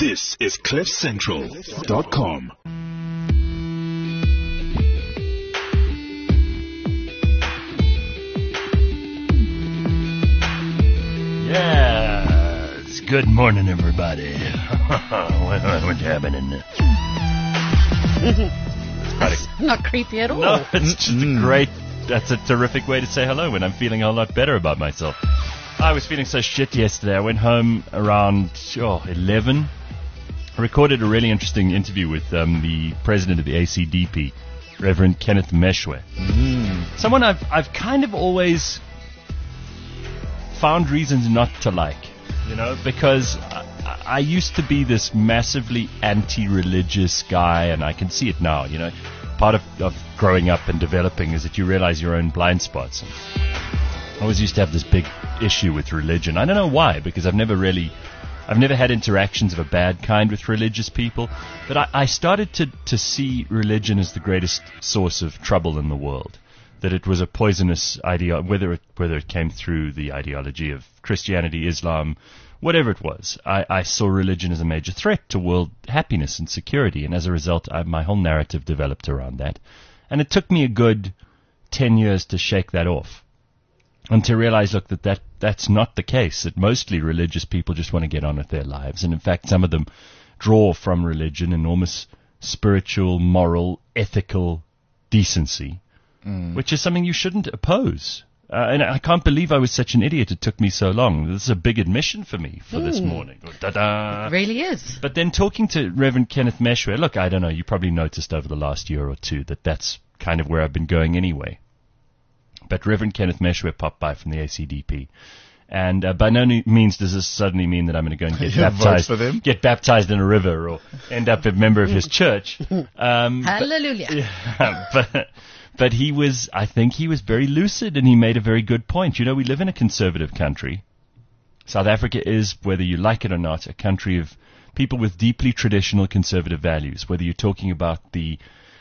This is CliffCentral.com. Yes. Good morning, everybody. What's happening? That's not creepy at all. No, it's just that's a terrific way to say hello when I'm feeling a lot better about myself. I was feeling so shit yesterday. I went home around 11. I recorded a really interesting interview with the president of the ACDP, Reverend Kenneth Meshwe. Someone I've kind of always found reasons not to like, because I used to be this massively anti-religious guy, and I can see it now, Part of growing up and developing is that you realize your own blind spots. I always used to have this big issue with religion. I don't know why, because I've never had interactions of a bad kind with religious people, but I started to see religion as the greatest source of trouble in the world. That it was a poisonous idea, whether it came through the ideology of Christianity, Islam, whatever it was. I saw religion as a major threat to world happiness and security, and as a result, my whole narrative developed around that. And it took me a good 10 years to shake that off, and to realize, look, that's not the case, that mostly religious people just want to get on with their lives. And in fact, some of them draw from religion enormous spiritual, moral, ethical decency, which is something you shouldn't oppose. And I can't believe I was such an idiot. It took me so long. This is a big admission for me for this morning. It really is. But then talking to Reverend Kenneth Meshwe, look, I don't know, you probably noticed over the last year or two that's kind of where I've been going anyway. But Reverend Kenneth Meshwe popped by from the ACDP. And by no means does this suddenly mean that I'm going to go and get baptized in a river or end up a member of his church. Hallelujah. But I think he was very lucid, and he made a very good point. We live in a conservative country. South Africa is, whether you like it or not, a country of people with deeply traditional conservative values. Whether you're talking about the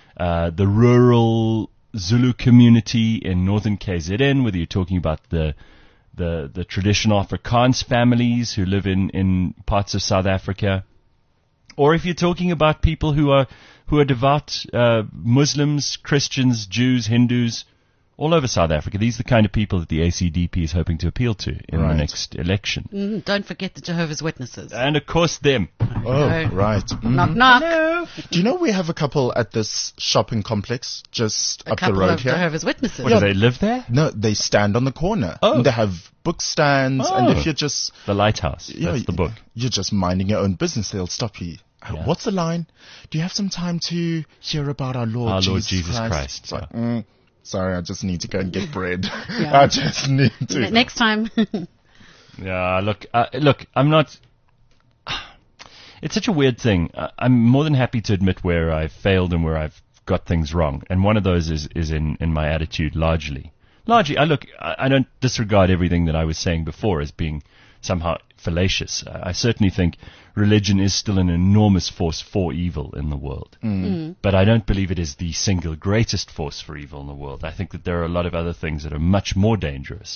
rural Zulu community in northern KZN, whether you're talking about the traditional Afrikaans families who live in parts of South Africa, or if you're talking about people who are devout Muslims, Christians, Jews, Hindus, all over South Africa. These are the kind of people that the ACDP is hoping to appeal to in the next election. Don't forget the Jehovah's Witnesses. And of course them. Oh, right. Knock, knock. Hello. Do you know we have a couple at this shopping complex just up the road here? Jehovah's Witnesses. Do they live there? No, they stand on the corner. Oh. And they have book stands, and if you're just... The Lighthouse, that's the book. You're just minding your own business, they'll stop you. Yeah. What's the line? Do you have some time to hear about our Lord Jesus Christ? It's like, sorry, I just need to go and get bread. I just need to. Next time. Yeah, look, I'm not... It's such a weird thing. I'm more than happy to admit where I've failed and where I've got things wrong. And one of those is in my attitude, largely. I don't disregard everything that I was saying before as being somehow fallacious. I certainly think religion is still an enormous force for evil in the world. But I don't believe it is the single greatest force for evil in the world. I think that there are a lot of other things that are much more dangerous.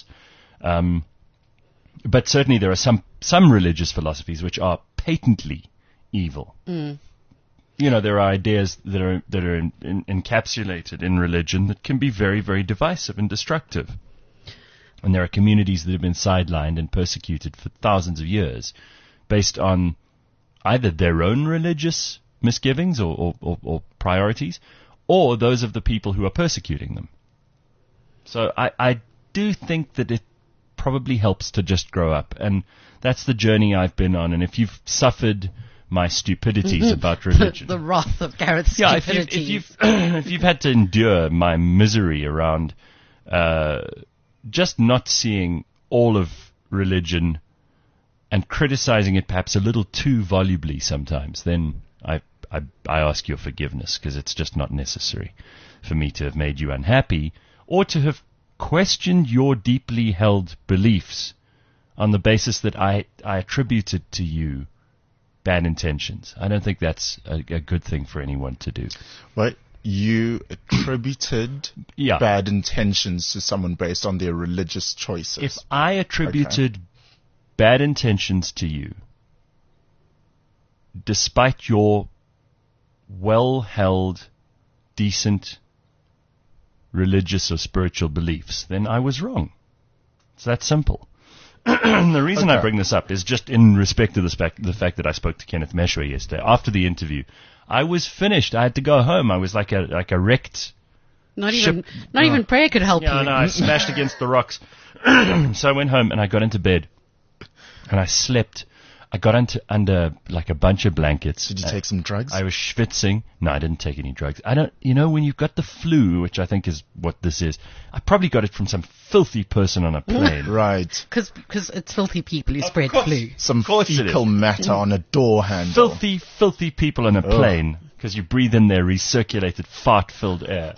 But certainly there are some religious philosophies which are patently evil. There are ideas that are encapsulated in religion that can be very, very divisive and destructive. And there are communities that have been sidelined and persecuted for thousands of years based on either their own religious misgivings or priorities, or those of the people who are persecuting them. So I do think that it probably helps to just grow up. And that's the journey I've been on. And if you've suffered my stupidities about religion... the wrath of Gareth's stupidity. If you've had to endure my misery around... just not seeing all of religion and criticizing it perhaps a little too volubly sometimes, then I ask your forgiveness, because it's just not necessary for me to have made you unhappy or to have questioned your deeply held beliefs on the basis that I attributed to you bad intentions. I don't think that's a good thing for anyone to do. Right. You attributed bad intentions to someone based on their religious choices. If I attributed bad intentions to you, despite your well-held, decent religious or spiritual beliefs, then I was wrong. It's that simple. The reason I bring this up is just in respect to the fact that I spoke to Kenneth Meshwe yesterday. After the interview, I was finished. I had to go home. I was like a wrecked Not ship. even prayer could help you. No, I smashed against the rocks. So I went home and I got into bed and I slept. I got under like a bunch of blankets. Did you take some drugs? I was schwitzing. No, I didn't take any drugs. When you've got the flu, which I think is what this is, I probably got it from some filthy person on a plane. Right. Because it's filthy people who spread flu. Some fecal matter on a door handle. Filthy people on a plane. Because you breathe in their recirculated, fart-filled air.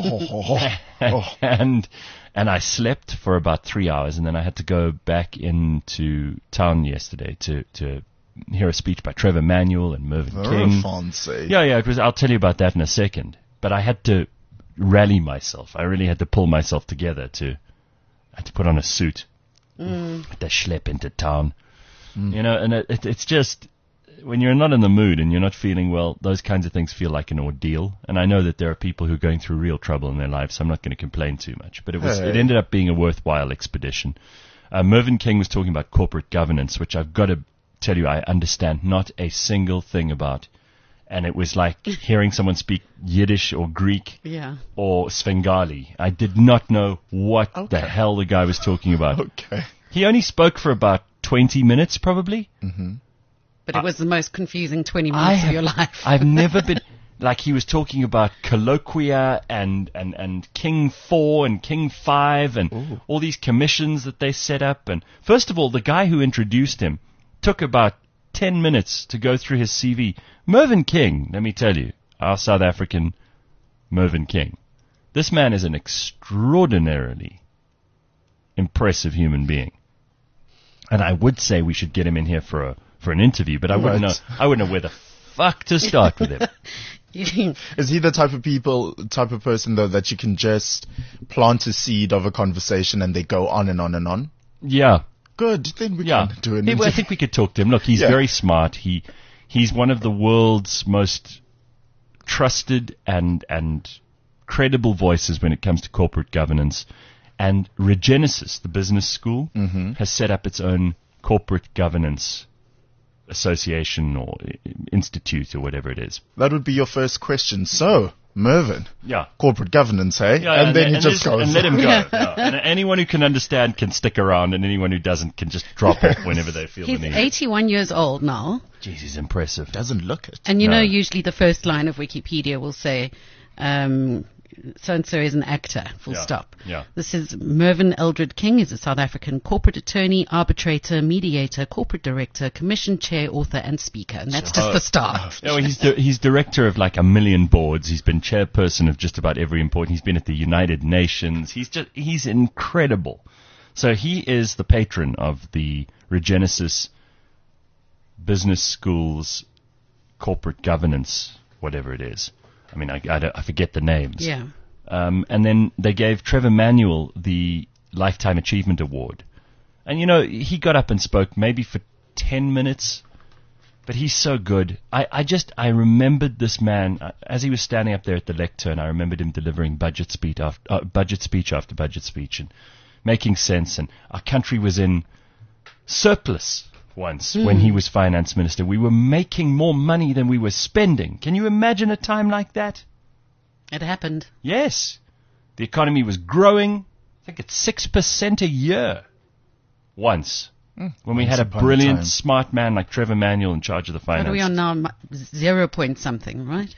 And I slept for about 3 hours, and then I had to go back into town yesterday to hear a speech by Trevor Manuel and Mervyn King. Fancy. Yeah, it was. I'll tell you about that in a second. But I had to rally myself. I really had to pull myself together I had to put on a suit. I had to schlep into town. And it's just, when you're not in the mood and you're not feeling well, those kinds of things feel like an ordeal. And I know that there are people who are going through real trouble in their lives, so I'm not going to complain too much. But it ended up being a worthwhile expedition. Mervyn King was talking about corporate governance, which I've got to tell you I understand not a single thing about. And it was like hearing someone speak Yiddish or Greek or Svengali. I did not know what the hell the guy was talking about. Okay. He only spoke for about 20 minutes, probably. Mm-hmm. But it was the most confusing 20 minutes of your life. I've never been... Like, he was talking about colloquia and King 4 and King 5 and all these commissions that they set up. And first of all, the guy who introduced him took about 10 minutes to go through his CV. Mervyn King, let me tell you, our South African Mervyn King. This man is an extraordinarily impressive human being. And I would say we should get him in here for an interview, but I wouldn't know where the fuck to start with him. Is he the type of person though that you can just plant a seed of a conversation and they go on and on and on? Yeah. Good. Then we can do an interview. I think we could talk to him. Look, he's very smart. He's one of the world's most trusted and credible voices when it comes to corporate governance. And Regenesis, the business school, has set up its own corporate governance association or institute or whatever it is. That would be your first question. So, Mervyn. Yeah. Corporate governance, hey? Yeah, and then he just goes. And let him go. Yeah. And anyone who can understand can stick around, and anyone who doesn't can just drop off whenever they feel the need. He's 81 years old now. Jeez, he's impressive. Doesn't look it. And you know, usually the first line of Wikipedia will say, so-and-so is an actor, full stop. Yeah. This is Mervyn Eldred King, is a South African corporate attorney, arbitrator, mediator, corporate director, commission chair, author, and speaker. And that's just the start. No, he's director of like 1 million boards. He's been chairperson of just about every important. He's been at the United Nations. He's incredible. So he is the patron of the Regenesis Business School's corporate governance, whatever it is. I mean, I forget the names. Yeah. And then they gave Trevor Manuel the Lifetime Achievement Award. And, you know, he got up and spoke maybe for 10 minutes, but he's so good. I remembered this man, as he was standing up there at the lectern, I remembered him delivering budget speech after budget speech and making sense. And our country was in surplus once when he was finance minister. We were making more money than we were spending. Can you imagine a time like that? It happened. Yes. The economy was growing. I think it's 6% a year. Once. When we had a brilliant, smart man like Trevor Manuel in charge of the finance. What are we on now? 0 point something, right?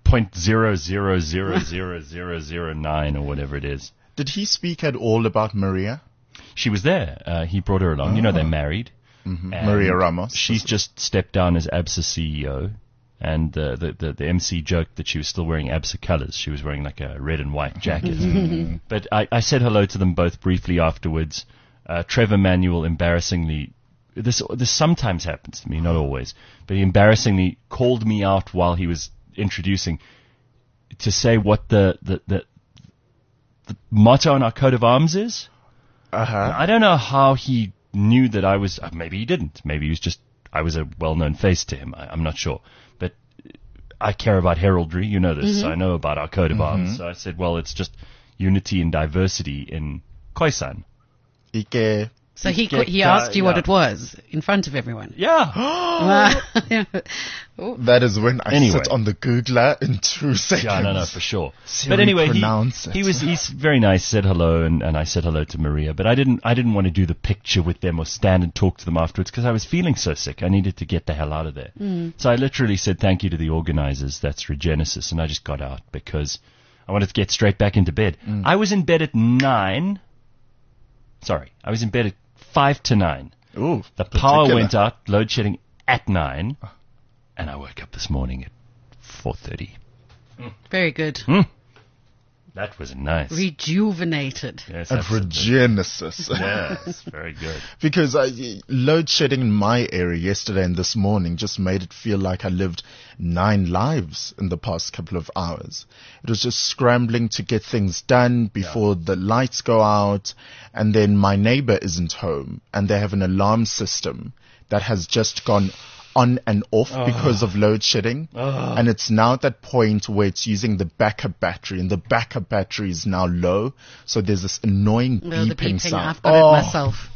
0.0000009 or whatever it is. Did he speak at all about Maria? She was there. He brought her along. You know, they're married. Maria Ramos. She's just stepped down as ABSA CEO, and the MC joked that she was still wearing ABSA colors. She was wearing like a red and white jacket. But I said hello to them both briefly afterwards. Trevor Manuel embarrassingly, this sometimes happens to me, not always, but he embarrassingly called me out while he was introducing to say what the motto on our coat of arms is. I don't know how he knew that I was, maybe he didn't. Maybe he was just I was a well-known face to him. I'm not sure. But I care about heraldry. You know this. Mm-hmm. I know about our coat of arms. So I said, well, it's just unity and diversity in Khoisan. Ike. So he asked you what it was in front of everyone. Yeah. That is when I sit on the Googler in 2 seconds. Yeah, no, for sure. Siri, but anyway, he's very nice, said hello, and I said hello to Maria. But I didn't want to do the picture with them or stand and talk to them afterwards because I was feeling so sick. I needed to get the hell out of there. So I literally said thank you to the organizers. That's Regenesis, and I just got out because I wanted to get straight back into bed. I was in bed at 9. Sorry, I was in bed at 5 to 9. Ooh, the power went out, load shedding at 9, and I woke up this morning at 4:30. Very good. That was nice. Rejuvenated. Yes, at Regenesis. Yes, very good. Because load shedding in my area yesterday and this morning just made it feel like I lived 9 lives in the past couple of hours. It was just scrambling to get things done before the lights go out, and then my neighbor isn't home, and they have an alarm system that has just gone on and off because of load shedding. And it's now at that point where it's using the backup battery, and the backup battery is now low. So there's this annoying beeping sound. I've got it myself.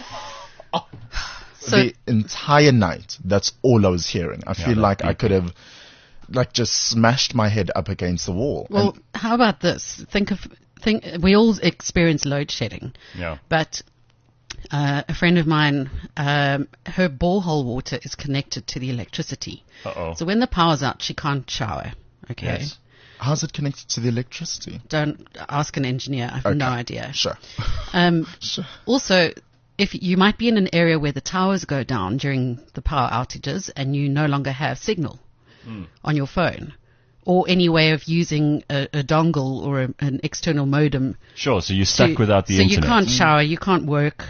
So the entire night, that's all I was hearing. I feel like I could have just smashed my head up against the wall. Well, how about this? Think we all experience load shedding. Yeah. But a friend of mine, her borehole water is connected to the electricity. So when the power's out, she can't shower. Okay. Yes. How's it connected to the electricity? Don't ask an engineer. I have no idea. Sure. Also, if you might be in an area where the towers go down during the power outages and you no longer have signal on your phone, or any way of using a dongle or an external modem. Sure, so you're stuck without the internet. So you can't shower, you can't work.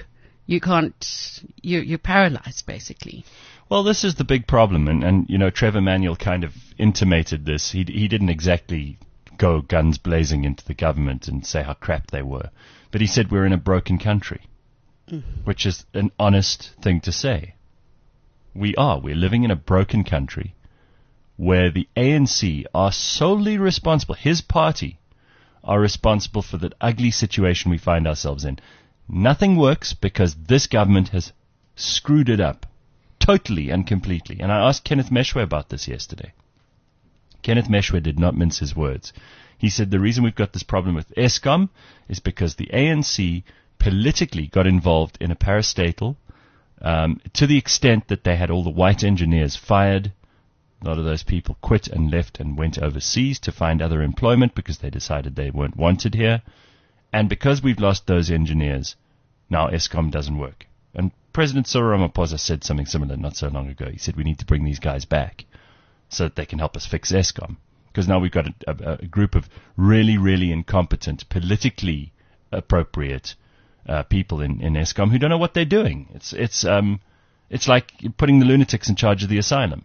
You're paralyzed, basically. Well, this is the big problem, and you know, Trevor Manuel kind of intimated this. He didn't exactly go guns blazing into the government and say how crap they were, but he said we're in a broken country, which is an honest thing to say. We're living in a broken country where the ANC are solely responsible, his party, are responsible for the ugly situation we find ourselves in. Nothing works because this government has screwed it up totally and completely. And I asked Kenneth Meshwe about this yesterday. Kenneth Meshwe did not mince his words. He said the reason we've got this problem with Eskom is because the ANC politically got involved in a parastatal to the extent that they had all the white engineers fired. A lot of those people quit and left and went overseas to find other employment because they decided they weren't wanted here. And because we've lost those engineers, now Eskom doesn't work. And President Cyril Ramaphosa said something similar not so long ago. He said we need to bring these guys back so that they can help us fix Eskom. Because now we've got a group of really, really incompetent, politically appropriate people in Eskom who don't know what they're doing. It's like putting the lunatics in charge of the asylum.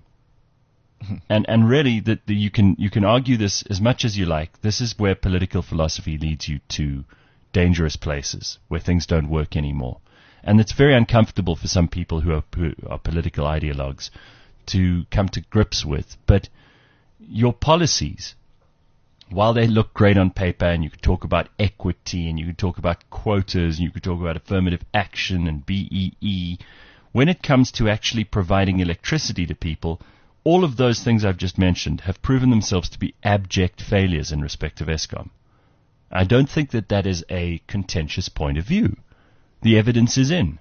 And really, you can argue this as much as you like. This is where political philosophy leads you to dangerous places where things don't work anymore, and it's very uncomfortable for some people who are political ideologues to come to grips with. But your policies, while they look great on paper, and you could talk about equity, and you could talk about quotas, and you could talk about affirmative action and BEE, when it comes to actually providing electricity to people, all of those things I've just mentioned have proven themselves to be abject failures in respect of Eskom. I don't think that is a contentious point of view. The evidence is in.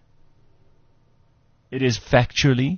It is factually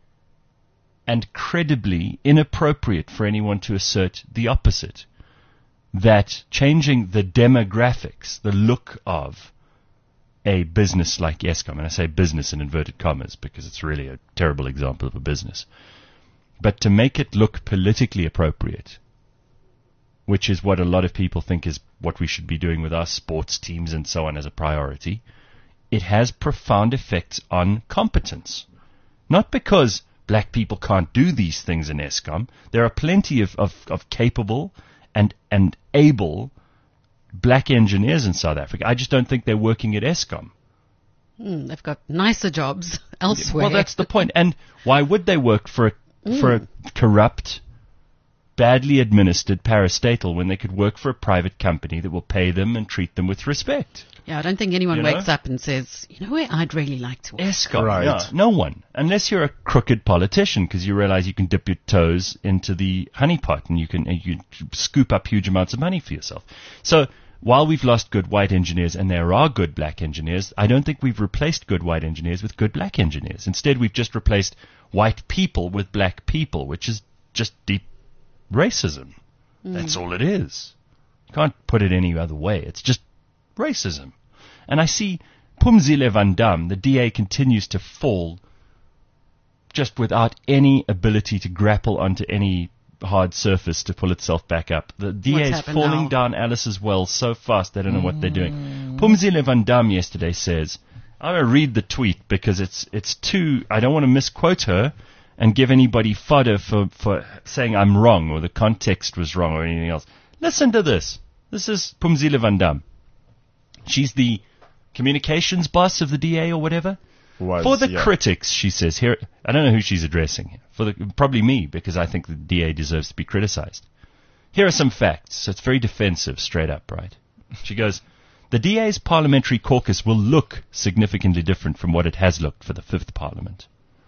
and credibly inappropriate for anyone to assert the opposite. That changing the demographics, the look of a business like Eskom, and I say business in inverted commas because it's really a terrible example of a business, but to make it look politically appropriate, which is what a lot of people think is what we should be doing with our sports teams and so on as a priority, it has profound effects on competence. Not because black people can't do these things in Eskom. There are plenty of capable and able black engineers in South Africa. I just don't think they're working at Eskom. They've got nicer jobs elsewhere. Well, that's the point. And why would they work for a corrupt, badly administered parastatal when they could work for a private company that will pay them and treat them with respect? Yeah, I don't think anyone wakes up and says, you know where I'd really like to work? Eskom, right. No one. Unless you're a crooked politician, because you realize you can dip your toes into the honeypot and you can scoop up huge amounts of money for yourself. So while we've lost good white engineers and there are good black engineers, I don't think we've replaced good white engineers with good black engineers. Instead, we've just replaced white people with black people, which is just deep racism. That's all it is. You can't put it any other way. It's just racism. And I see Phumzile van Dam, the DA, continues to fall just without any ability to grapple onto any hard surface to pull itself back up. The DA is falling down Alice's well so fast they don't know what they're doing. Phumzile van Dam yesterday says, I'm going to read the tweet because it's too, I don't want to misquote her and give anybody fodder for saying I'm wrong or the context was wrong or anything else. Listen to this. This is Phumzile van Dam. She's the communications boss of the DA or whatever. For the critics, she says here, I don't know who she's addressing. Probably me, because I think the DA deserves to be criticized. Here are some facts. So it's very defensive, straight up, right? She goes, the DA's parliamentary caucus will look significantly different from what it has looked for the 5th Parliament.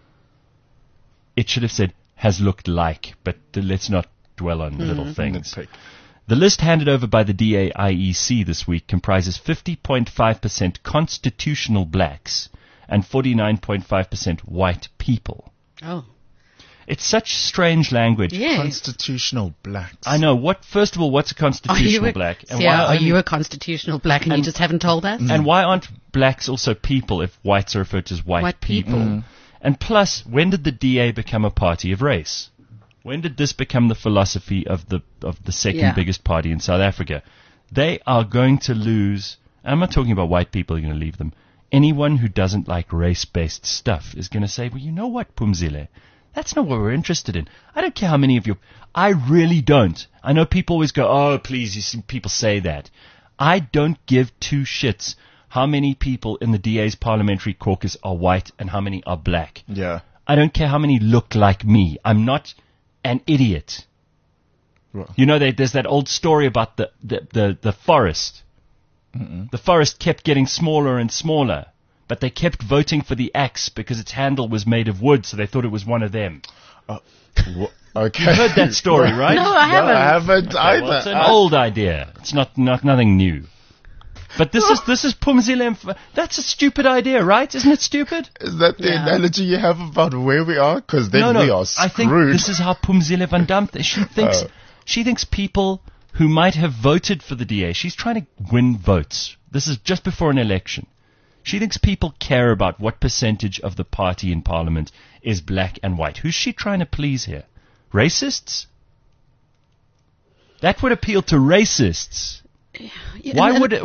It should have said, has looked like, but let's not dwell on little things. The list handed over by the DA-IEC this week comprises 50.5% constitutional blacks and 49.5% white people. Oh. It's such strange language. Yes. Constitutional blacks. I know. First of all, what's a constitutional black? And are you a constitutional black and you just haven't told us? And why aren't blacks also people if whites are referred to as white people? And plus, when did the DA become a party of race? When did this become the philosophy of the second biggest party in South Africa? They are going to lose. I'm not talking about white people. You're going to leave them. Anyone who doesn't like race-based stuff is going to say, well, you know what, Phumzile? That's not what we're interested in. I don't care how many of you. I really don't. I know people always go, oh, please, you see people say that. I don't give two shits how many people in the DA's parliamentary caucus are white and how many are black. Yeah. I don't care how many look like me. I'm not an idiot. Well. You know, there's that old story about the forest. The forest kept getting smaller and smaller, but they kept voting for the axe because its handle was made of wood, so they thought it was one of them. Okay. You've heard that story, right? No, I haven't. No, I haven't either. Well, it's an old idea. It's not nothing new. But this is Phumzile. That's a stupid idea, right? Isn't it stupid? Is that the analogy you have about where we are? Because then we are screwed. I think this is how Phumzile van Dam. She thinks people who might have voted for the DA. She's trying to win votes. This is just before an election. She thinks people care about what percentage of the party in Parliament is black and white. Who's she trying to please here? Racists? That would appeal to racists. Yeah, why would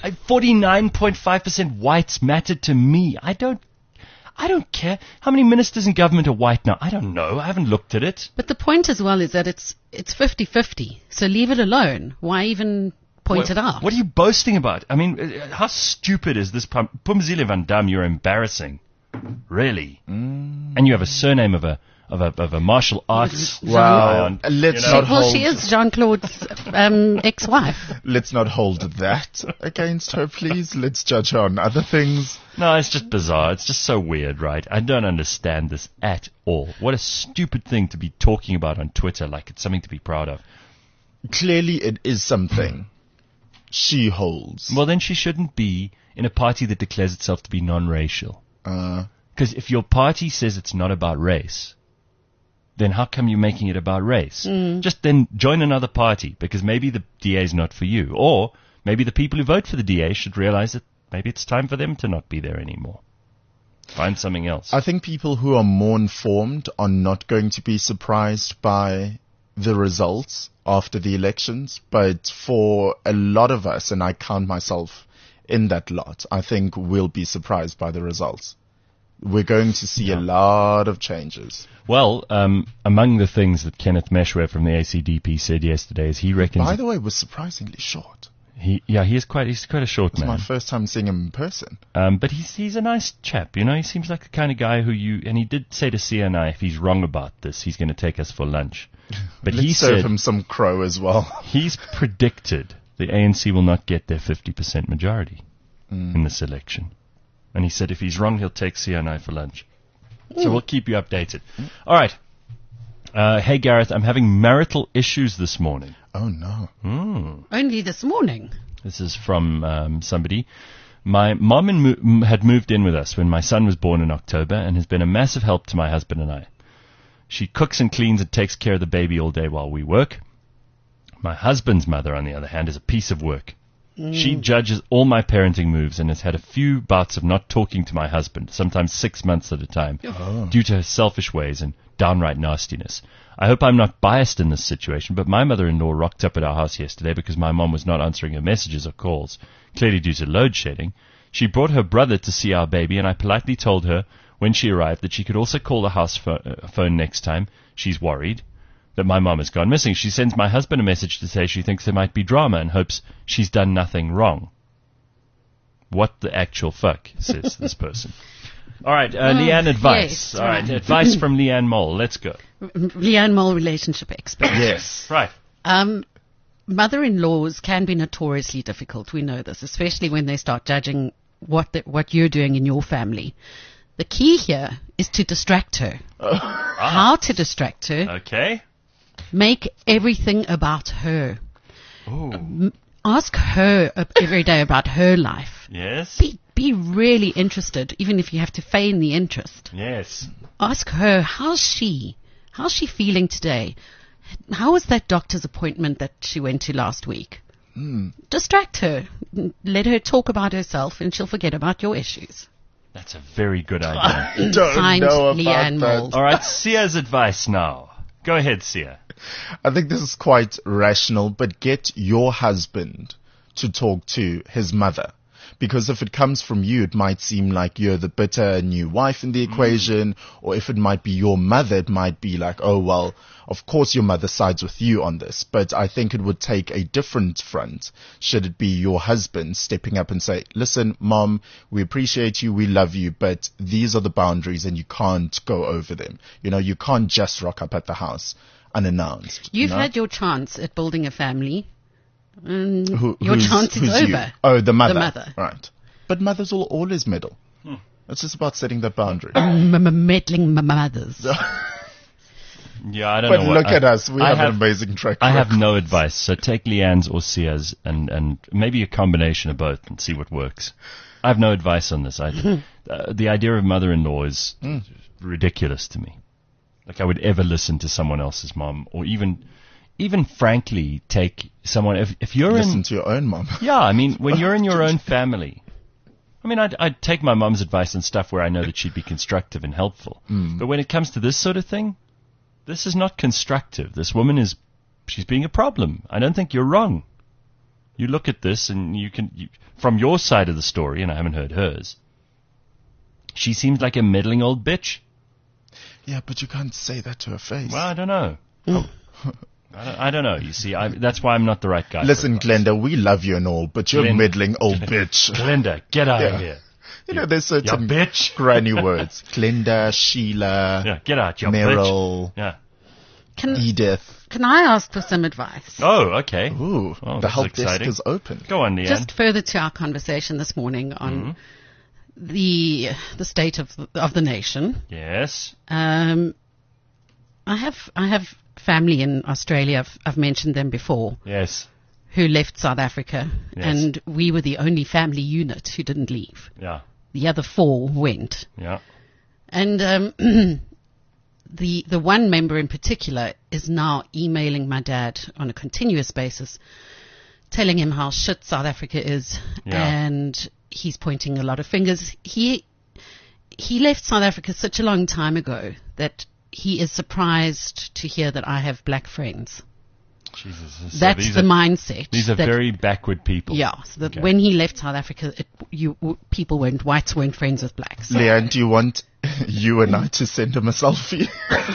49.5% whites matter to me? I don't care. How many ministers in government are white now? I don't know. I haven't looked at it. But the point as well is that it's 50-50. So leave it alone. Why even point it out? What are you boasting about? I mean, how stupid is this? Phumzile van Dam, you're embarrassing. Really. And you have a surname of a martial arts. Wow. Let's not hold. Well, she is Jean-Claude's ex-wife. Let's not hold that against her, please. Let's judge her on other things. No, it's just bizarre. It's just so weird, right? I don't understand this at all. What a stupid thing to be talking about on Twitter like it's something to be proud of. Clearly it is something she holds. Well, then she shouldn't be in a party that declares itself to be non-racial. Because if your party says it's not about race, then how come you're making it about race? Just then join another party, because maybe the DA is not for you. Or maybe the people who vote for the DA should realize that maybe it's time for them to not be there anymore. Find something else. I think people who are more informed are not going to be surprised by the results after the elections. But for a lot of us, and I count myself in that lot, I think we'll be surprised by the results. We're going to see a lot of changes. Well, among the things that Kenneth Meshwe from the ACDP said yesterday is he reckons... By the way, it was surprisingly short. He's quite a short man. It's my first time seeing him in person. But he's a nice chap, you know. He seems like the kind of guy and he did say to Sia and I, if he's wrong about this, he's going to take us for lunch. But Let's serve him some crow as well. He's predicted the ANC will not get their 50% majority in this election. And he said if he's wrong, he'll take Sia and I for lunch. So we'll keep you updated. All right. Hey, Gareth, I'm having marital issues this morning. Oh, no. Only this morning? This is from somebody. My mom had moved in with us when my son was born in October and has been a massive help to my husband and I. She cooks and cleans and takes care of the baby all day while we work. My husband's mother, on the other hand, is a piece of work. She judges all my parenting moves and has had a few bouts of not talking to my husband, sometimes 6 months at a time, due to her selfish ways and downright nastiness. I hope I'm not biased in this situation, but my mother-in-law rocked up at our house yesterday because my mom was not answering her messages or calls, clearly due to load shedding. She brought her brother to see our baby, and I politely told her when she arrived that she could also call the house phone next time she's worried that my mom has gone missing. She sends my husband a message to say she thinks there might be drama and hopes she's done nothing wrong. What the actual fuck, says this person. All right, Leanne, advice. Yes, all right, advice from Leanne Mole. Let's go. Leanne Mole, relationship expert. Yes. Right. Mother-in-laws can be notoriously difficult. We know this, especially when they start judging what you're doing in your family. The key here is to distract her. How to distract her? Okay. Make everything about her. Ask her every day about her life. Yes. Be really interested, even if you have to feign the interest. Yes. Ask her, how's she feeling today? How was that doctor's appointment that she went to last week? Distract her. Let her talk about herself and she'll forget about your issues. That's a very good idea. Signed, know about Leanne that. Mould. All right, Sia's advice now. Go ahead, Sia. I think this is quite rational, but get your husband to talk to his mother. Because if it comes from you, it might seem like you're the bitter new wife in the equation. Or if it might be your mother, it might be like, oh, well, of course your mother sides with you on this. But I think it would take a different front should it be your husband stepping up and say, listen, Mom, we appreciate you, we love you, but these are the boundaries and you can't go over them. You know, you can't just rock up at the house unannounced. You've had your chance at building a family. Your chance is over. You? Oh, the mother. The mother. Right. But mothers will always meddle. It's just about setting that boundary. Meddling mothers. Yeah, I don't but know. But look at us. We have an amazing track record. I have no advice. So take Leanne's or Sia's and maybe a combination of both and see what works. I have no advice on this. The idea of mother-in-law is ridiculous to me. Like I would ever listen to someone else's mom or even frankly take someone, if you're listen to your own mom. Yeah, I mean, when you're in your own family, I mean, I'd take my mom's advice and stuff where I know that she'd be constructive and helpful. But when it comes to this sort of thing, this is not constructive. This woman she's being a problem. I don't think you're wrong. You look at this and from your side of the story, and I haven't heard hers, she seems like a meddling old bitch. Yeah, but you can't say that to her face. Well, I don't know. I don't know. You see, that's why I'm not the right guy. Listen, Glenda, we love you and all, but you're a meddling old bitch. Glenda, get out of here. You know, there's certain bitch. granny words. Glenda, Sheila, yeah, get out, you Meryl, bitch. Yeah. Edith. Can I ask for some advice? Oh, okay. Ooh, the help desk is open. Go on, Leanne. Just further to our conversation this morning on the state of the nation. Yes. I have family in Australia. I've mentioned them before. Yes. Who left South Africa, and we were the only family unit who didn't leave. Yeah. The other 4 went. Yeah. And the one member in particular is now emailing my dad on a continuous basis, telling him how shit South Africa is, and he's pointing a lot of fingers. He left South Africa such a long time ago that he is surprised to hear that I have black friends. Jesus. That's the mindset. These are very backward people. Yeah. So that when he left South Africa, whites weren't friends with blacks. Leanne, do you want you and I to send him a selfie?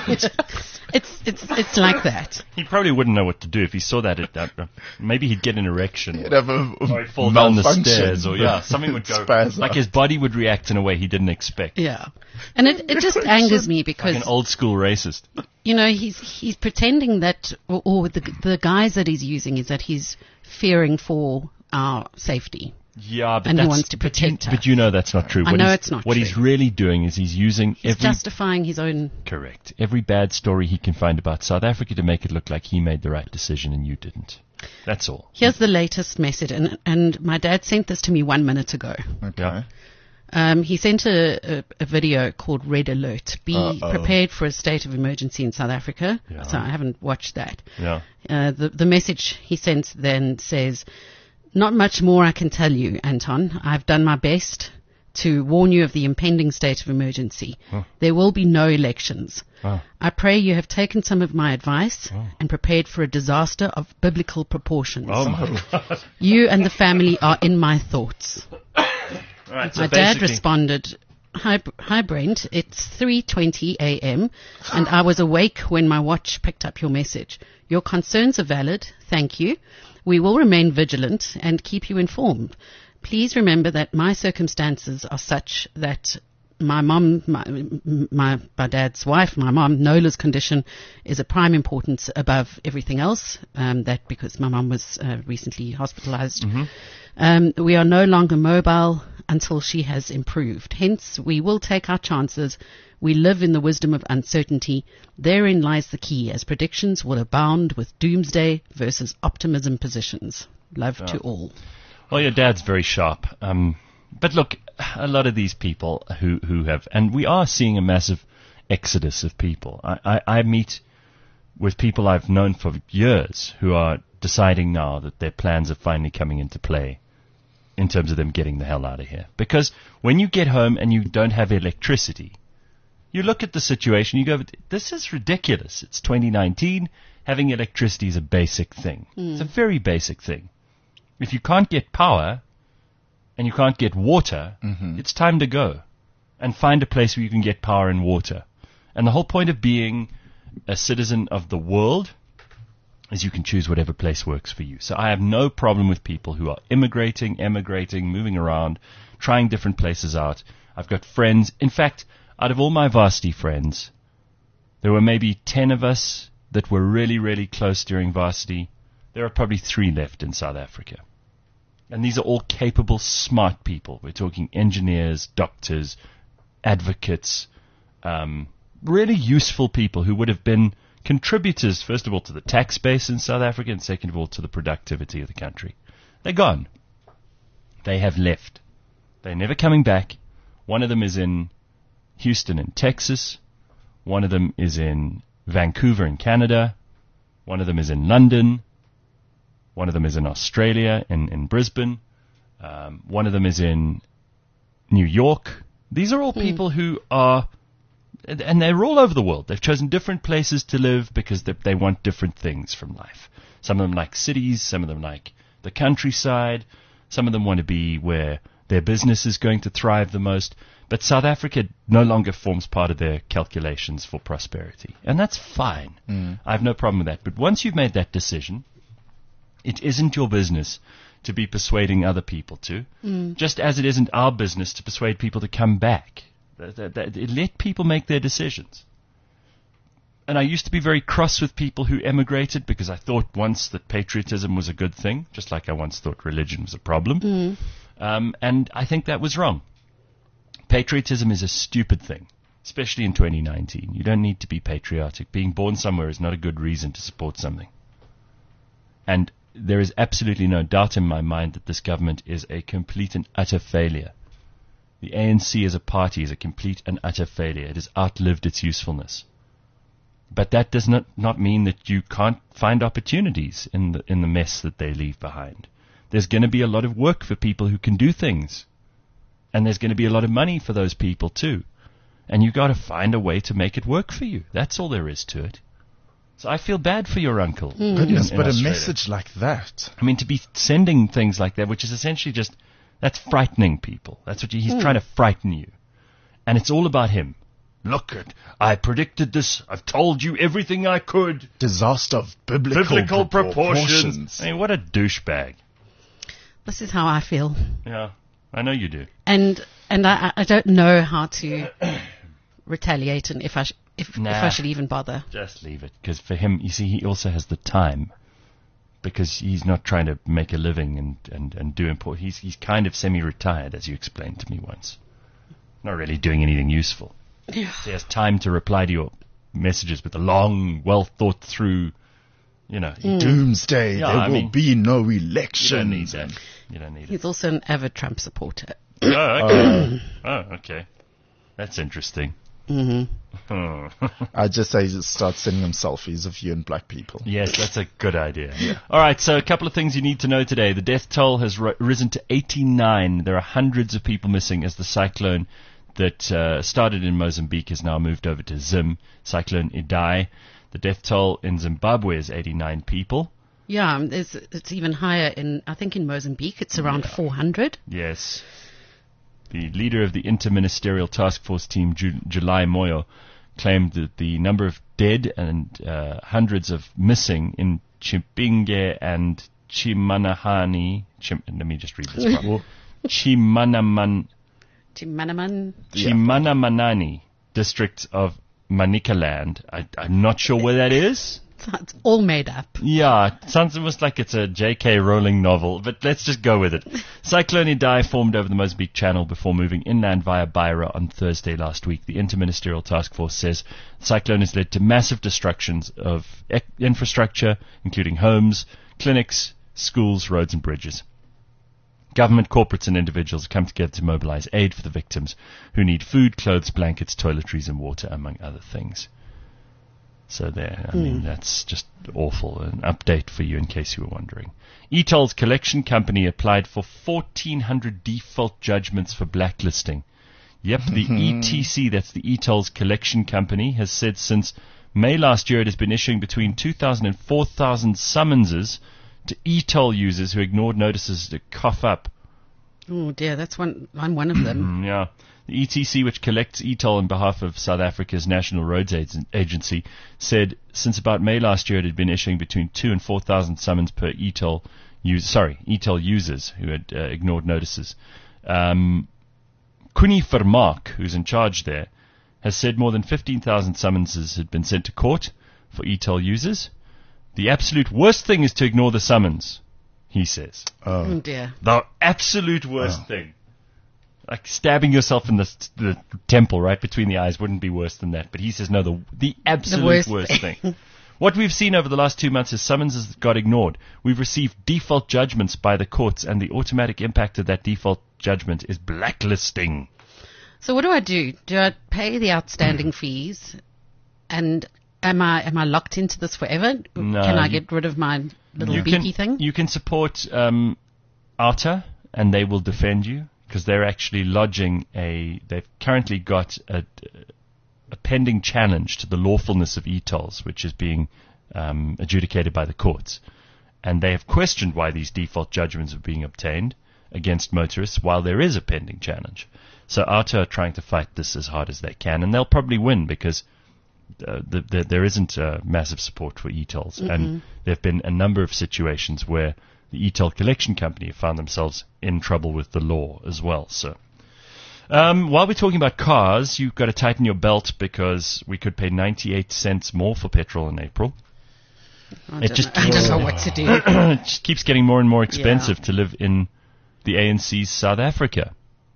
It's like that. He probably wouldn't know what to do if he saw that. Maybe he'd get an erection. He'd have or he'd fall down the stairs. Or something would go. Like his body would react in a way he didn't expect. Yeah. And it just angers me because... Like an old school racist. He's pretending that, or the guise that he's using is that he's fearing for our safety. Yeah, but he wants to protect us. But that's not true. I know it's not true. What he's really doing is he's justifying his own... Correct. Every bad story he can find about South Africa to make it look like he made the right decision and you didn't. That's all. Here's the latest message, and my dad sent this to me 1 minute ago. Okay. He sent a video called Red Alert. Be prepared for a state of emergency in South Africa. Yeah. So I haven't watched that. Yeah. The message he sent then says... Not much more I can tell you, Anton. I've done my best to warn you of the impending state of emergency. Oh. There will be no elections. Oh. I pray you have taken some of my advice and prepared for a disaster of biblical proportions. Oh my God. You and the family are in my thoughts. Right, my dad responded, Hi Brent, it's 3:20 a.m. and I was awake when my watch picked up your message. Your concerns are valid. Thank you. We will remain vigilant and keep you informed. Please remember that my circumstances are such that my mom, my dad's wife, my mom, Nola's condition is of prime importance above everything else, because my mom was recently hospitalized. Mm-hmm. We are no longer mobile until she has improved. Hence, we will take our chances. We live in the wisdom of uncertainty. Therein lies the key, as predictions will abound with doomsday versus optimism positions. Love to all. Well, your dad's very sharp. But look, a lot of these people who have, and we are seeing a massive exodus of people. I meet with people I've known for years who are deciding now that their plans are finally coming into play in terms of them getting the hell out of here. Because when you get home and you don't have electricity, you look at the situation, you go, this is ridiculous. It's 2019. Having electricity is a basic thing. It's a very basic thing. If you can't get power and you can't get water, it's time to go and find a place where you can get power and water. And the whole point of being a citizen of the world is you can choose whatever place works for you. So I have no problem with people who are emigrating, moving around, trying different places out. I've got friends. In fact, out of all my varsity friends, there were maybe 10 of us that were really, really close during varsity. There are probably 3 left in South Africa. And these are all capable, smart people. We're talking engineers, doctors, advocates, really useful people who would have been contributors, first of all, to the tax base in South Africa, and second of all, to the productivity of the country. They're gone. They have left. They're never coming back. One of them is in Houston in Texas. One of them is in Vancouver in Canada. One of them is in London. One of them is in Australia, in Brisbane. One of them is in New York. These are all people who are, and they're all over the world. They've chosen different places to live because they want different things from life. Some of them like cities. Some of them like the countryside. Some of them want to be where their business is going to thrive the most. But South Africa no longer forms part of their calculations for prosperity. And that's fine. I have no problem with that. But once you've made that decision, it isn't your business to be persuading other people to, just as it isn't our business to persuade people to come back. Let people make their decisions. And I used to be very cross with people who emigrated because I thought once that patriotism was a good thing, just like I once thought religion was a problem. And I think that was wrong. Patriotism is a stupid thing, especially in 2019. You don't need to be patriotic. Being born somewhere is not a good reason to support something. And there is absolutely no doubt in my mind that this government is a complete and utter failure. The ANC as a party is a complete and utter failure. It has outlived its usefulness. But that does not mean that you can't find opportunities in the mess that they leave behind. There's going to be a lot of work for people who can do things. And there's going to be a lot of money for those people too. And you've got to find a way to make it work for you. That's all there is to it. So I feel bad for your uncle. Goodness, but Australia. a message like that. I mean, to be sending things like that, which is essentially just, that's frightening people. That's what he's trying to frighten you. And it's all about him. Look, I predicted this. I've told you everything I could. Disaster of biblical proportions. I mean, what a douchebag. This is how I feel. Yeah, I know you do. And I don't know how to retaliate, and if I should even bother. Just leave it, because for him, you see, he also has the time, because he's not trying to make a living and do important. He's kind of semi-retired, as you explained to me once. Not really doing anything useful. Yeah. So he has time to reply to your messages with a long, well thought through, Doomsday. Yeah, there will be no election. You don't need He's also an avid Trump supporter. Oh, okay. Okay. That's interesting. I just say start sending him selfies of you and black people. Yes, that's a good idea. Yeah. All right, so a couple of things you need to know today. The death toll has risen to 89. There are hundreds of people missing as the cyclone that started in Mozambique has now moved over to Zim, Cyclone Idai. The death toll in Zimbabwe is 89 people. Yeah, it's even higher I think in Mozambique it's around 400. Yes. The leader of the Interministerial Task Force team, July Moyo, claimed that the number of dead and hundreds of missing in Chipinge and Chimanahani. Let me just read this part. Chimanamanani district of Manicaland. I'm not sure where that is. It's all made up. Yeah, it sounds almost like it's a J.K. Rowling novel, but let's just go with it. Cyclone Idai formed over the Mozambique Channel before moving inland via Beira on Thursday last week. The Interministerial Task Force says the cyclone has led to massive destructions of infrastructure, including homes, clinics, schools, roads and bridges. Government, corporates and individuals have come together to mobilize aid for the victims who need food, clothes, blankets, toiletries and water, among other things. So there, I mean, that's just awful. An update for you in case you were wondering. eToll's collection company applied for 1,400 default judgments for blacklisting. Yep, the ETC, that's the eToll's collection company, has said since May last year it has been issuing between 2,000 and 4,000 summonses to eToll users who ignored notices to cough up. Oh dear, I'm one of them. Yeah. The ETC, which collects eToll on behalf of South Africa's National Roads Agency, said since about May last year it had been issuing between 2,000 and 4,000 summons per eToll users who had ignored notices. Kuni Vermaak, who's in charge there, has said more than 15,000 summonses had been sent to court for eToll users. The absolute worst thing is to ignore the summons, he says. Oh dear. The absolute worst thing. Like stabbing yourself in the temple right between the eyes wouldn't be worse than that. But he says, no, the absolute worst thing. What we've seen over the last 2 months is summonses that got ignored. We've received default judgments by the courts, and the automatic impact of that default judgment is blacklisting. So what do I do? Do I pay the outstanding fees? And am I locked into this forever? No, can I get rid of my little beaky thing? You can support ARTA, and they will defend you. Because they're actually lodging they've currently got a pending challenge to the lawfulness of eTolls, which is being adjudicated by the courts. And they have questioned why these default judgments are being obtained against motorists while there is a pending challenge. So ARTA are trying to fight this as hard as they can, and they'll probably win because there isn't massive support for eTolls. And there have been a number of situations where the eToll collection company have found themselves in trouble with the law as well. So, while we're talking about cars, you've got to tighten your belt because we could pay 98 cents more for petrol in April. I don't know what to do. It just keeps getting more and more expensive to live in the ANC's South Africa.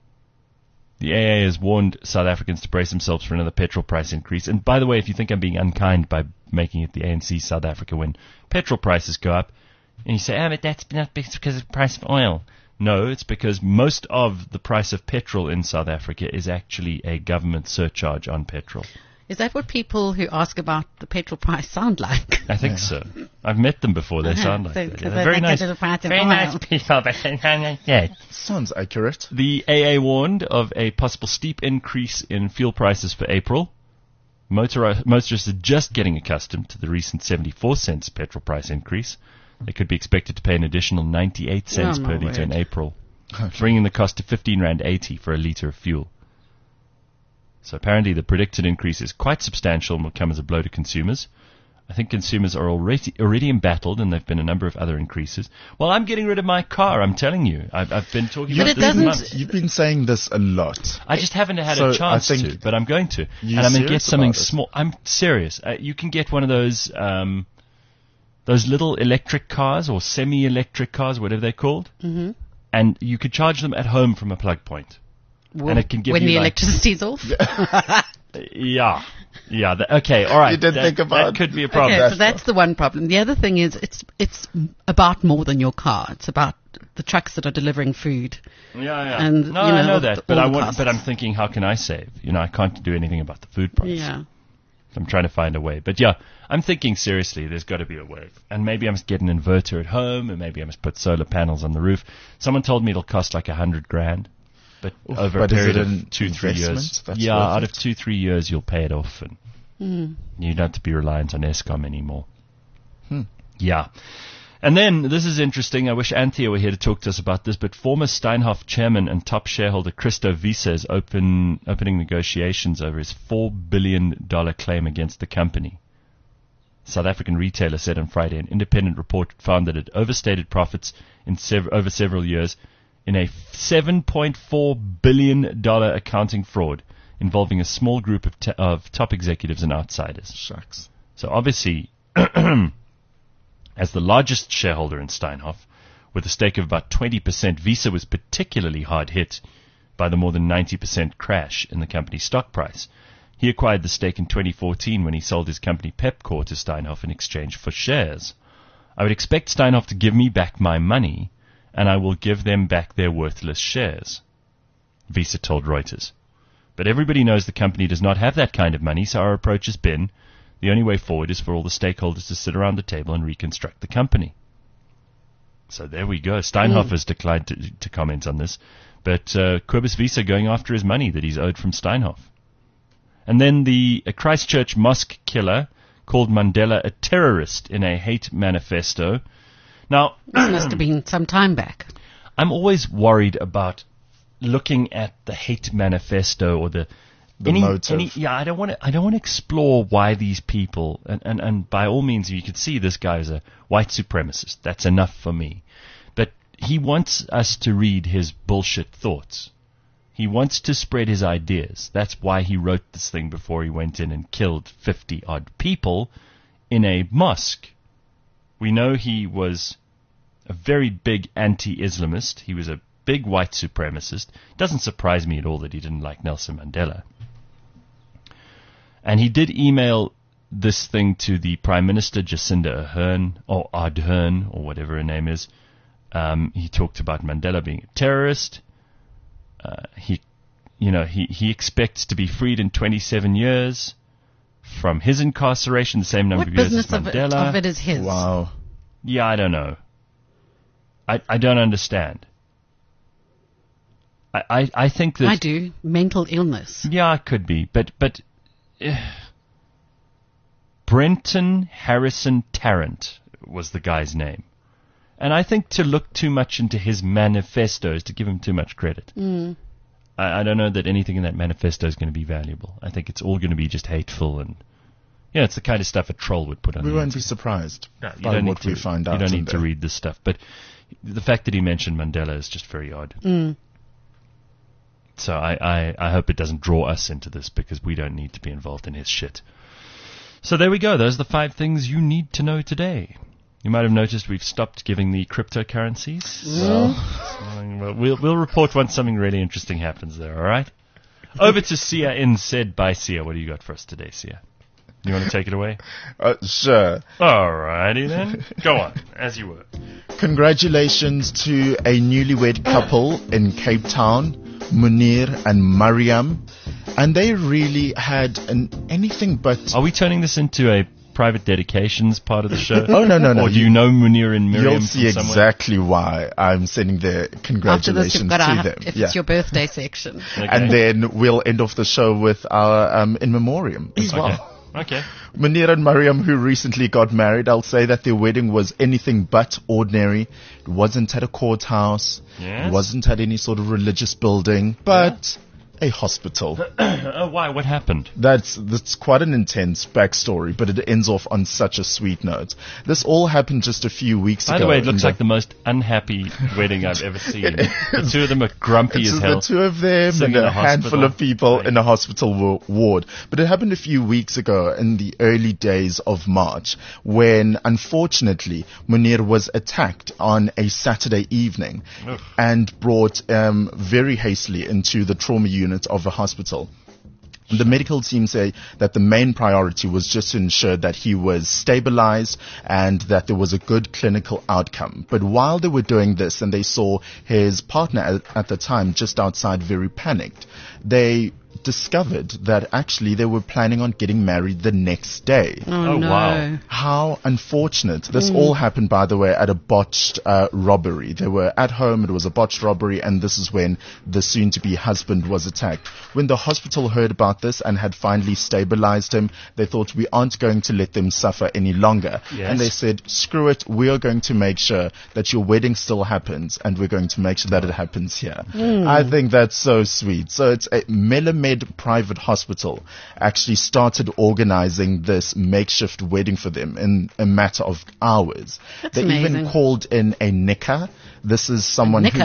The AA has warned South Africans to brace themselves for another petrol price increase. And by the way, if you think I'm being unkind by making it the ANC South Africa when petrol prices go up, and you say, but that's not because of the price of oil. No, it's because most of the price of petrol in South Africa is actually a government surcharge on petrol. Is that what people who ask about the petrol price sound like? I think so. I've met them before. They sound like that. They're very nice. Very nice people, but they sound like that. Sounds accurate. The AA warned of a possible steep increase in fuel prices for April, Motorists are just getting accustomed to the recent 74 cents petrol price increase. They could be expected to pay an additional 98 cents per litre in April, bringing the cost to 15.80 Rand for a litre of fuel. So apparently the predicted increase is quite substantial and will come as a blow to consumers. I think consumers are already embattled, and there have been a number of other increases. Well, I'm getting rid of my car, I'm telling you. I've been talking about this for months. You've been saying this a lot. I just haven't had a chance to, but I'm going to. And I'm going to get something small. I'm serious. You can get one of those little electric cars or semi-electric cars, whatever they're called, and you could charge them at home from a plug point. Well, and it can give when the electricity's off? Yeah. Okay, all right. You didn't think about that could be a problem. Okay, so that's the one problem. The other thing is it's about more than your car. It's about the trucks that are delivering food. Yeah. And, I know that, but I'm thinking, how can I save? I can't do anything about the food price. Yeah. I'm trying to find a way. But yeah, I'm thinking seriously, there's got to be a way. And maybe I must get an inverter at home, and maybe I must put solar panels on the roof. Someone told me it'll cost like 100 grand. But over a period of 2-3 years. Out of 2-3 years, you'll pay it off. And you don't have to be reliant on Eskom anymore. Yeah. And then, this is interesting. I wish Anthea were here to talk to us about this. But former Steinhoff chairman and top shareholder Christo Wiese is opening negotiations over his $4 billion claim against the company. South African retailer said on Friday an independent report found that it overstated profits over several years in a $7.4 billion accounting fraud involving a small group of top executives and outsiders. Shucks. So obviously, as the largest shareholder in Steinhoff, with a stake of about 20%, Wiese was particularly hard hit by the more than 90% crash in the company's stock price. He acquired the stake in 2014 when he sold his company Pepkor to Steinhoff in exchange for shares. I would expect Steinhoff to give me back my money, and I will give them back their worthless shares, Wiese told Reuters. But everybody knows the company does not have that kind of money, so our approach has been, the only way forward is for all the stakeholders to sit around the table and reconstruct the company. So there we go. Steinhoff has declined to comment on this, but Cobus Wiese going after his money that he's owed from Steinhoff. And then the Christchurch mosque killer called Mandela a terrorist in a hate manifesto. Now, this must have been some time back. I'm always worried about looking at the hate manifesto or the motive. I don't want to explore why these people and by all means you can see this guy is a white supremacist. That's enough for me. But he wants us to read his bullshit thoughts. He wants to spread his ideas. That's why he wrote this thing before he went in and killed 50 odd people in a mosque. We know he was a very big anti-Islamist. He was a big white supremacist. Doesn't surprise me at all that he didn't like Nelson Mandela. And he did email this thing to the Prime Minister, Jacinda Ardern, or whatever her name is. He talked about Mandela being a terrorist. He expects to be freed in 27 years from his incarceration, the same number of years as Mandela. What business of it is his? Wow. Yeah, I don't know. I don't understand. I think that... I do. Mental illness. Yeah, it could be. But Brenton Harrison Tarrant was the guy's name. And I think to look too much into his manifesto is to give him too much credit. I don't know that anything in that manifesto is going to be valuable. I think it's all going to be just hateful and... Yeah, it's the kind of stuff a troll would put on. We won't be surprised by what we find out. You don't need to read this stuff. But the fact that he mentioned Mandela is just very odd. So I hope it doesn't draw us into this because we don't need to be involved in his shit. So there we go. Those are the 5 things you need to know today. You might have noticed we've stopped giving the cryptocurrencies. Well, we'll report once something really interesting happens there, all right? Over to Sia in Said by Sia. What do you got for us today, Sia? You want to take it away? Sure. All righty then. Go on, as you were. Congratulations to a newlywed couple in Cape Town, Munir and Mariam. And they really had anything but... Are we turning this into a private dedications part of the show? Oh, no. Or do you know Munir and Miriam? You'll see exactly why I'm sending their congratulations to them. If it's your birthday section. Okay. And then we'll end off the show with our in memoriam as well. Okay. Munir and Mariam, who recently got married, I'll say that their wedding was anything but ordinary. It wasn't at a courthouse. Yes. It wasn't at any sort of religious building, but a hospital. Oh, why? What happened? That's quite an intense backstory, but it ends off on such a sweet note. This all happened just a few weeks ago. By the way, it looks like the most unhappy wedding I've ever seen. The two of them are grumpy as hell. The two of them and a handful of people in a hospital ward. But it happened a few weeks ago in the early days of March when, unfortunately, Munir was attacked on a Saturday evening and brought very hastily into the trauma unit of a hospital. The medical team say that the main priority was just to ensure that he was stabilized and that there was a good clinical outcome. But while they were doing this and they saw his partner at the time just outside very panicked, they discovered that actually they were planning on getting married the next day. Oh no. Wow. How unfortunate. This all happened, by the way, at a botched robbery. They were at home, it was a botched robbery, and this is when the soon-to-be husband was attacked. When the hospital heard about this and had finally stabilized him, they thought, we aren't going to let them suffer any longer. Yes. And they said, screw it, we are going to make sure that your wedding still happens, and we're going to make sure that it happens here. I think that's so sweet. So it's a Melamed private hospital actually started organizing this makeshift wedding for them in a matter of hours. That's they amazing. even called in a nikah. This is someone who,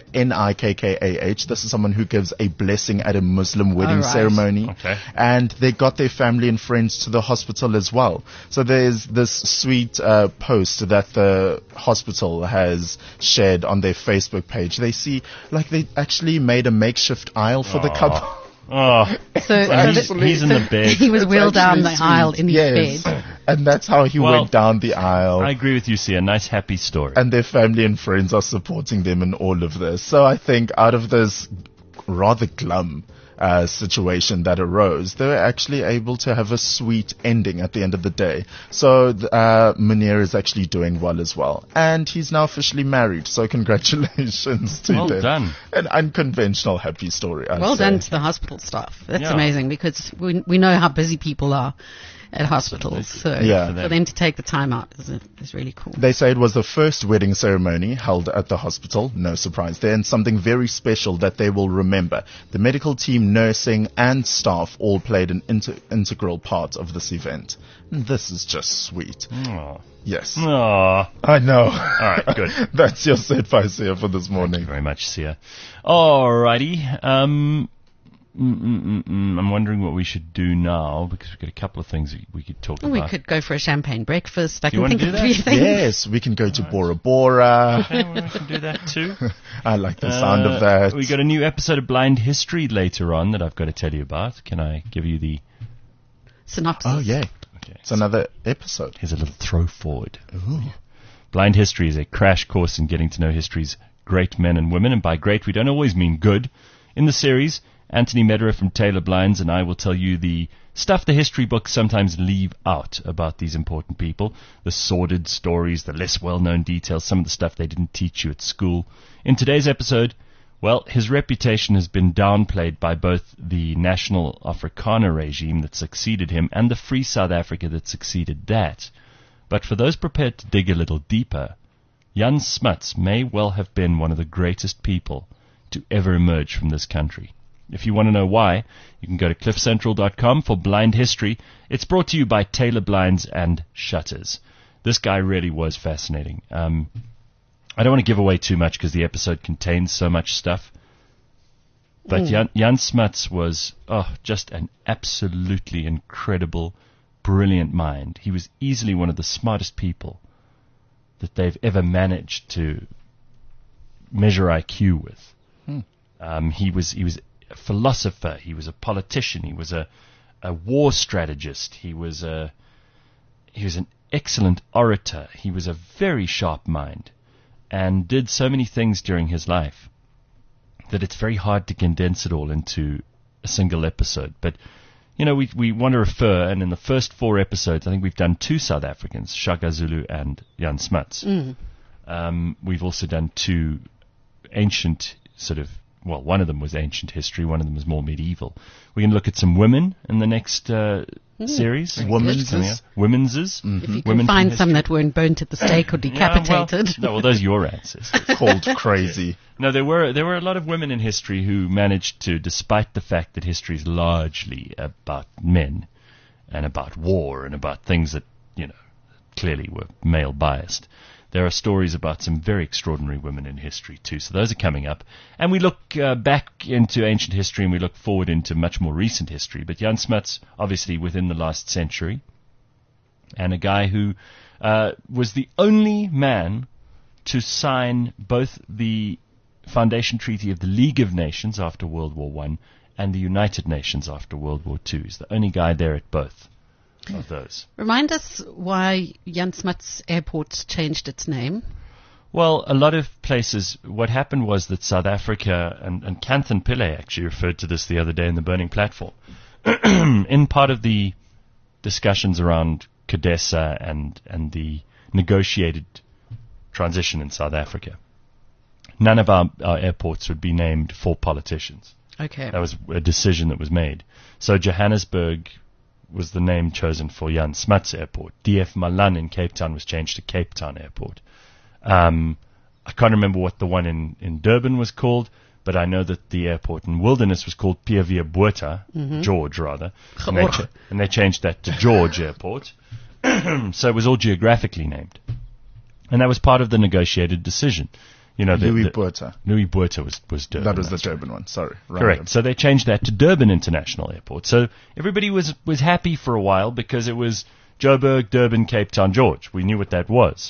Nikkah. This is someone who gives a blessing at a Muslim wedding ceremony. Okay. And they got their family and friends to the hospital as well. So there's this sweet post that the hospital has shared on their Facebook page. They see, like, they actually made a makeshift aisle for the couple. Oh, So he's in the bed. He was wheeled down the sweet. aisle in his bed. And that's how he went down the aisle. I agree with you, Sia. Nice, happy story. And their family and friends are supporting them in all of this. So I think out of this rather glum situation that arose, they were actually able to have a sweet ending at the end of the day. So Munir is actually doing well as well. And he's now officially married. So congratulations to them. Well done. An unconventional happy story, I'd Well say. done to the hospital staff. That's Yeah. amazing because we know how busy people are at hospitals. So Yeah. for them to take the time out is really cool. They say it was the first wedding ceremony held at the hospital. No surprise there. And something very special that they will remember. The medical team, nursing, and staff all played an integral part of this event. And this is just sweet. Aw. Yes. Aw. I know. All right, good. That's your advice here for this morning. Thank you very much, Sia. Alrighty. I'm wondering what we should do now because we've got a couple of things we could talk about. We could go for a champagne breakfast. I Do you can want think to of do 3 that? things. Yes, we can go to Bora Bora. Okay, well, we can do that too. I like the sound of that. We got a new episode of Blind History later on that I've got to tell you about. Can I give you the... Synopsis. Oh, yeah. Okay. It's another episode. Here's a little throw forward. Ooh. Blind History is a crash course in getting to know history's great men and women, and by great we don't always mean good. In the series, Anthony Mederer from Taylor Blinds and I will tell you the stuff the history books sometimes leave out about these important people, the sordid stories, the less well-known details, some of the stuff they didn't teach you at school. In today's episode, well, his reputation has been downplayed by both the National Afrikaner regime that succeeded him and the Free South Africa that succeeded that. But for those prepared to dig a little deeper, Jan Smuts may well have been one of the greatest people to ever emerge from this country. If you want to know why, you can go to cliffcentral.com for Blind History. It's brought to you by Taylor Blinds and Shutters. This guy really was fascinating. I don't want to give away too much because the episode contains so much stuff. But Jan Smuts was just an absolutely incredible, brilliant mind. He was easily one of the smartest people that they've ever managed to measure IQ with. He was a philosopher, he was a politician, he was a war strategist, he was an excellent orator, he was a very sharp mind, and did so many things during his life that it's very hard to condense it all into a single episode. But we want to refer, and in the first 4 episodes, I think we've done 2 South Africans, Shaka Zulu and Jan Smuts. We've also done 2 ancient one of them was ancient history, one of them was more medieval. We're going to look at some women in the next series. Women's. If you can find some that weren't burnt at the stake or decapitated. Those are your answers. Called crazy. No, there were a lot of women in history who managed to, despite the fact that history is largely about men and about war and about things that, clearly were male biased. There are stories about some very extraordinary women in history too. So those are coming up. And we look back into ancient history and we look forward into much more recent history. But Jan Smuts, obviously within the last century, and a guy who was the only man to sign both the Foundation Treaty of the League of Nations after World War I and the United Nations after World War II. He's the only guy there at both of those. Remind us why Jan Smuts Airport changed its name. Well, a lot of places, what happened was that South Africa, and Kanthan Pillay actually referred to this the other day in the Burning Platform, in part of the discussions around CODESA and the negotiated transition in South Africa, none of our airports would be named for politicians. Okay. That was a decision that was made. So Johannesburg was the name chosen for Jan Smuts Airport. DF Malan in Cape Town was changed to Cape Town Airport. I can't remember what the one in Durban was called, but I know that the airport in Wilderness was called P.V. Botha, George rather, and they changed that to George Airport. So it was all geographically named. And that was part of the negotiated decision. Louis Botha. Louis Botha was Durban. That was the Durban one, sorry. Correct. So they changed that to Durban International Airport. So everybody was happy for a while because it was Joburg, Durban, Cape Town, George. We knew what that was.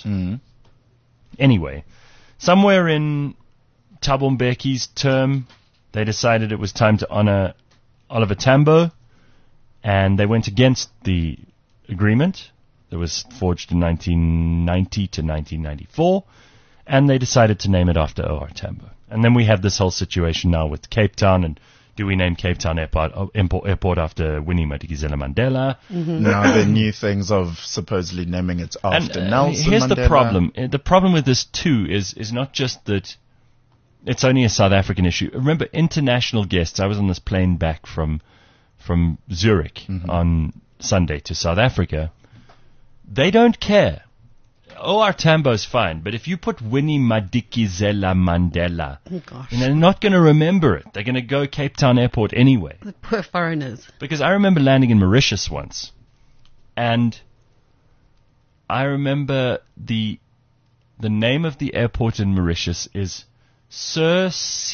Anyway, somewhere in Thabo Mbeki's term, they decided it was time to honor Oliver Tambo, and they went against the agreement that was forged in 1990 to 1994. And they decided to name it after O.R. Tambo. And then we have this whole situation now with Cape Town, and do we name Cape Town Airport after Winnie Madikizela Mandela? Now the new things of supposedly naming it after Nelson here's Mandela. The problem. The problem with this too is not just that it's only a South African issue. Remember, international guests. I was on this plane back from Zurich on Sunday to South Africa. They don't care. O.R. Tambo's fine, but if you put Winnie Madikizela Mandela, they're not going to remember it. They're going to go Cape Town Airport anyway. The poor foreigners. Because I remember landing in Mauritius once, and I remember the name of the airport in Mauritius is Sir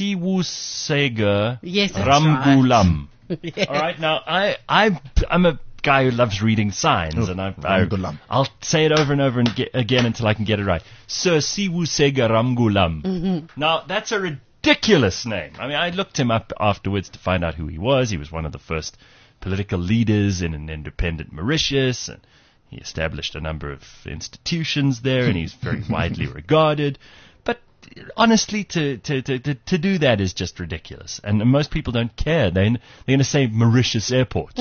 Siwusega Ramgulam. Right. Yeah. All right, now I'm a guy who loves reading signs, and I'll say it over and over and again until I can get it right. Sir Siwusega Ramgulam. Now, that's a ridiculous name. I mean, I looked him up afterwards to find out who he was. He was one of the first political leaders in an independent Mauritius, and he established a number of institutions there, and he's very widely regarded. But honestly, to do that is just ridiculous, and most people don't care. They're going to say Mauritius Airport.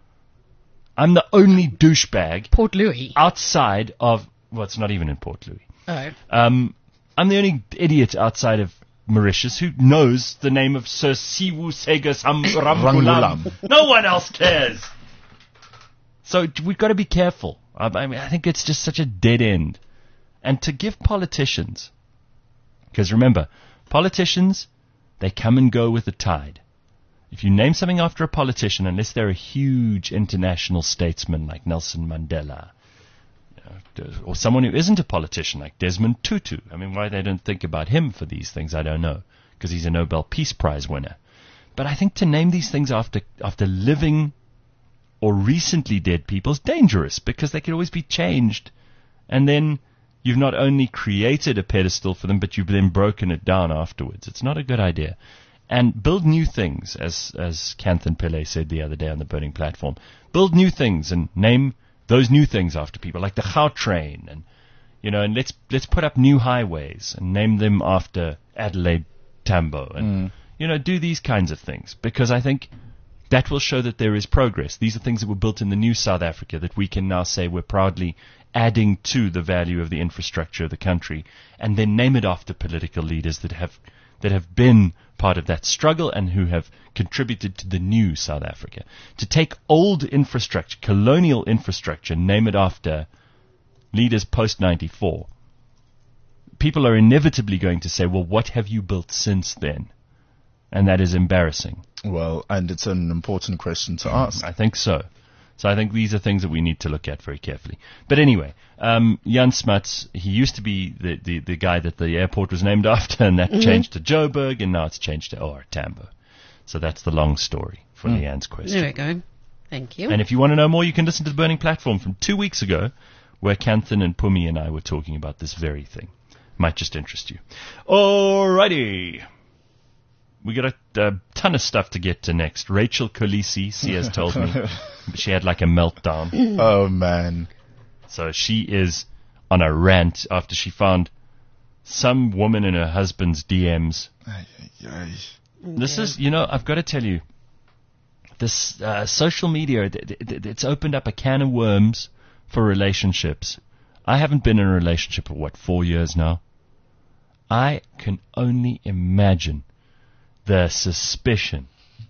I'm the only douchebag Port Louis outside of, well, it's not even in Port Louis. Oh. I'm the only idiot outside of Mauritius who knows the name of Sir Siwusega Ramgulam. No one else cares. So we've got to be careful. I mean, I think it's just such a dead end. And to give politicians, because remember, politicians, they come and go with the tide. If you name something after a politician, unless they're a huge international statesman like Nelson Mandela, or someone who isn't a politician like Desmond Tutu, I mean, why they don't think about him for these things, I don't know, because he's a Nobel Peace Prize winner. But I think to name these things after living or recently dead people is dangerous, because they can always be changed, and then you've not only created a pedestal for them, but you've then broken it down afterwards. It's not a good idea. And build new things, as Kanthan Pillay said the other day on the Burning Platform. Build new things and name those new things after people, like the Gautrain, and and let's put up new highways and name them after Adelaide Tambo, and do these kinds of things, because I think That will show that there is progress. These are things that were built in the new South Africa that we can now say we're proudly adding to the value of the infrastructure of the country, and then name it after political leaders that have been part of that struggle and who have contributed to the new South Africa. To take old infrastructure, colonial infrastructure, name it after leaders post-94, people are inevitably going to say, well, what have you built since then? And that is embarrassing. Well, and it's an important question to ask. I think so. So I think these are things that we need to look at very carefully. But anyway, Jan Smuts, he used to be the guy that the airport was named after, and that changed to Joburg, and now it's changed to OR Tambo. So that's the long story for Leanne's question. There we go. Thank you. And if you want to know more, you can listen to the Burning Platform from 2 weeks ago, where Kanthan and Pumi and I were talking about this very thing. Might just interest you. Alrighty. We got a ton of stuff to get to next. Rachel Kolisi, CS told me, she had like a meltdown. Oh, man. So she is on a rant after she found some woman in her husband's DMs. This is, I've got to tell you, this social media, it's opened up a can of worms for relationships. I haven't been in a relationship for, 4 years now? I can only imagine the suspicion,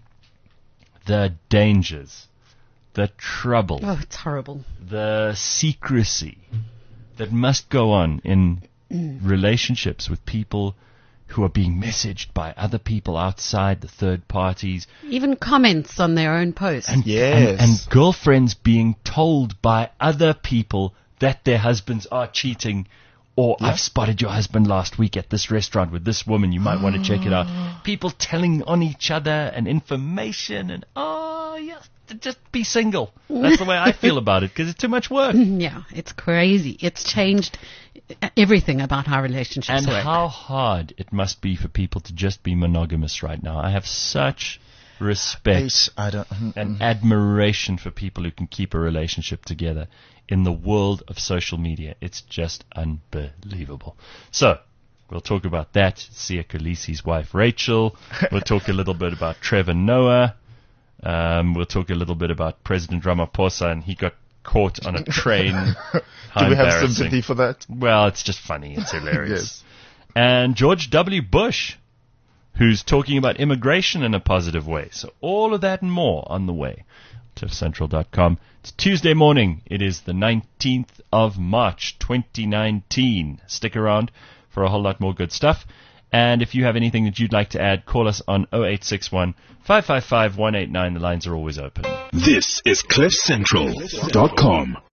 the dangers, the trouble. Oh, it's horrible. The secrecy that must go on in relationships with people who are being messaged by other people outside, the third parties. Even comments on their own posts. And girlfriends being told by other people that their husbands are cheating. Or, I've spotted your husband last week at this restaurant with this woman. You might want to check it out. People telling on each other and information and, just be single. That's the way I feel about it, because it's too much work. Yeah, it's crazy. It's changed everything about how relationships work. And how hard it must be for people to just be monogamous right now. I have such respect and admiration for people who can keep a relationship together in the world of social media. It's just unbelievable. So, we'll talk about that. Sia Kolisi's wife, Rachel. We'll talk a little bit about Trevor Noah. We'll talk a little bit about President Ramaphosa, and he got caught on a train. Do we have sympathy for that? Well, it's just funny. It's hilarious. Yes. And George W. Bush, who's talking about immigration in a positive way. So all of that and more on the way. CliffCentral.com. It's Tuesday morning. It is the 19th of March, 2019. Stick around for a whole lot more good stuff. And if you have anything that you'd like to add, call us on 0861 555 189. The lines are always open. This is CliffCentral.com.